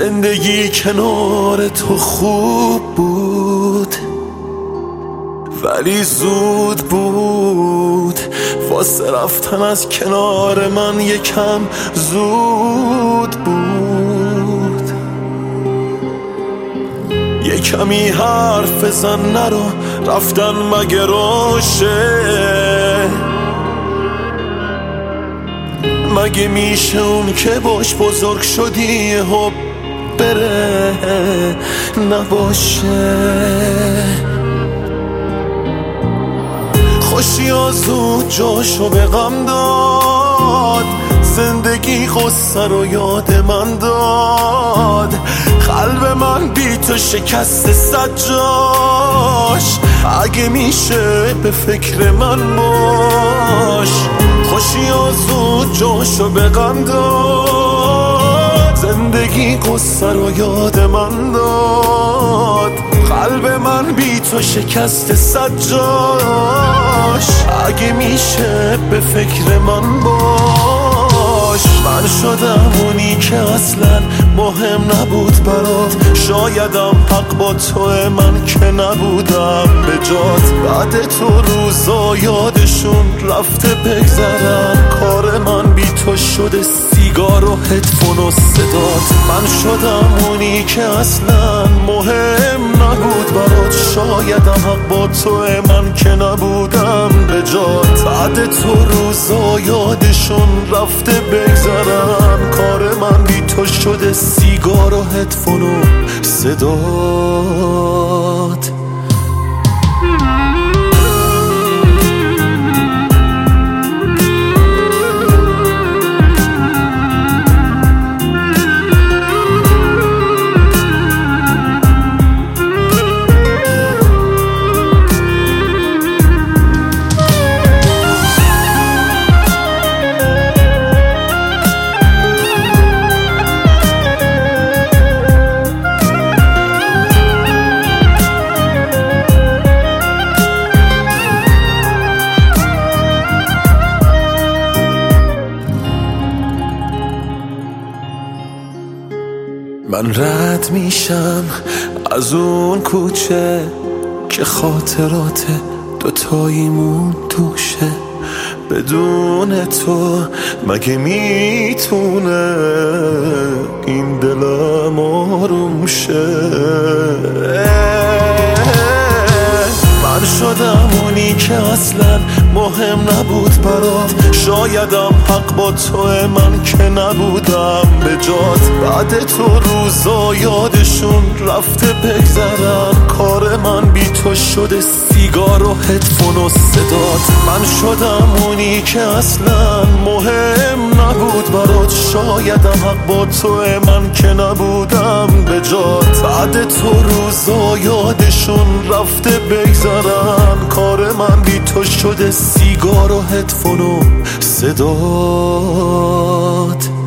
زندگی کنار تو خوب بود، ولی زود بود واسه رفتن از کنار من یکم زود بود. یه کمی حرف بزن نرو، رفتن مگه روشه؟ مگه میشه اون که باش بزرگ شدی حب بره نباشه؟ خوشی زود جاشو به غم داد، زندگی غصه رو یاد من داد. قلب من بی تو شکست صد جاش، اگه میشه به فکر من باش. خوشی زود جاشو به غم داد، زندگی غصه رو یاد من داد. قلب من بی تو شکست صد جاش، اگه میشه به فکر من باش. من شدم اونی که اصلا مهم نبود برات، شایدم حق با توه من که نبودم به جات. بعد تو روزا یادشون رفته بگذرم، کار من بی تو شده سیگار و هدفون و صدات. من شدم اونی که اصلا مهم نبود برات، شایدم حق با توه من که نبودم به جات. بعد تو روزا یادشون رفته بگذرم، کار من بی تو شده سیگار و هدفون و صدات. من رد میشم از اون کوچه که خاطرات دوتاییمون توشه. بدون تو مگه میتونه این دلم آروم شه؟ من شدم اونی که اصلا مهم نبود برات، شایدم حق با توه من که نبودم به جات. بعد تو روزا یادشون رفته بگذرم، کار من بی تو شده سیگار و هدفون و صدات. من شدم اونی که اصلا مهم نبود برات، شایدم حق با توه من که نبودم به جات. بعد تو روزا یادشون رفته بگذرم، کار من بی تو شده سیگار و هدفون و صدات.